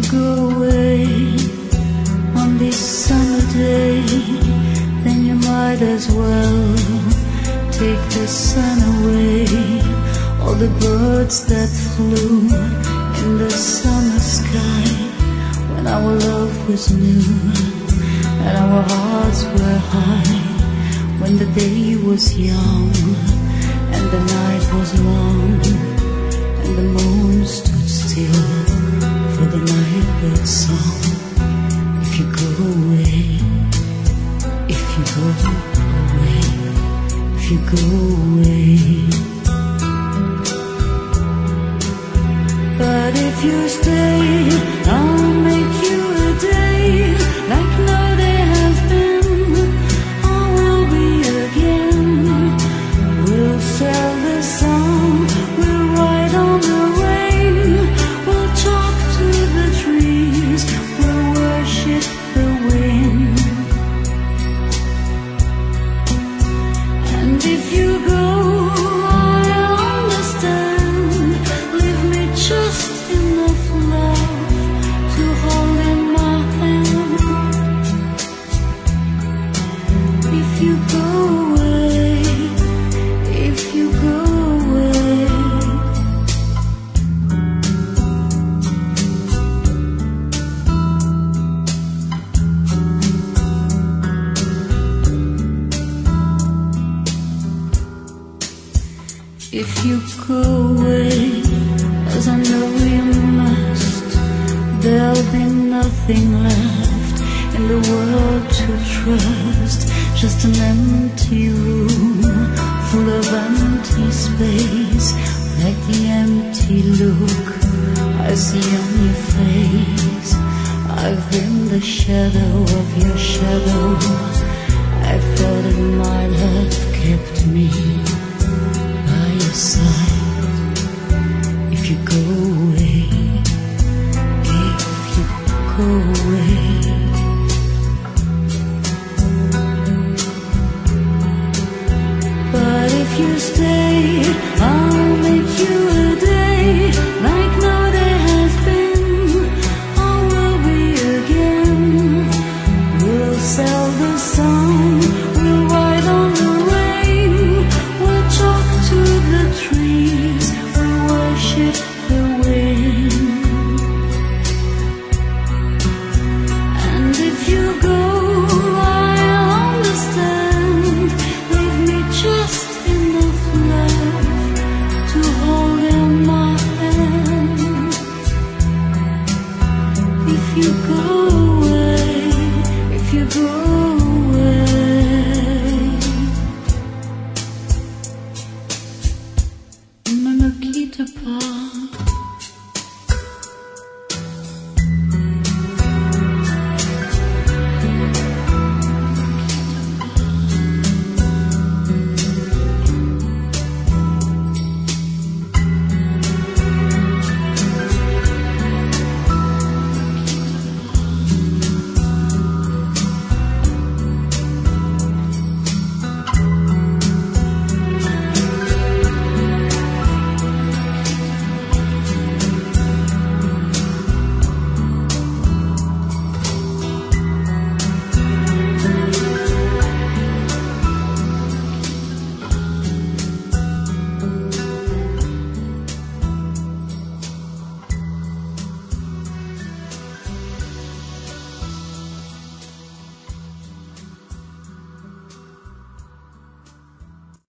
go away on this summer day, then you might as well take the sun away. All the birds that flew in the summer sky, when our love was new and our hearts were high, when the day was young and the night was long, and the moon stood still for the nightbird's song. If you go away, if you go away, if you go away. But if you stay, I'll make you a day like no day has been. I will be again. We'll sail the sun, we'll ride on the rain, we'll talk to the trees, we'll worship the wind. And if you go, I'll understand. Leave me just enough love to hold in my hand. If you go away, if you go away. If you go away, as I know you must, there'll be nothing left in the world to trust. Just an empty room full of empty space, like the empty look I see on your face. I've been the shadow of your shadow. I thought it might have kept me by your side. If you go away, if you go away. But if you stay, I'll make you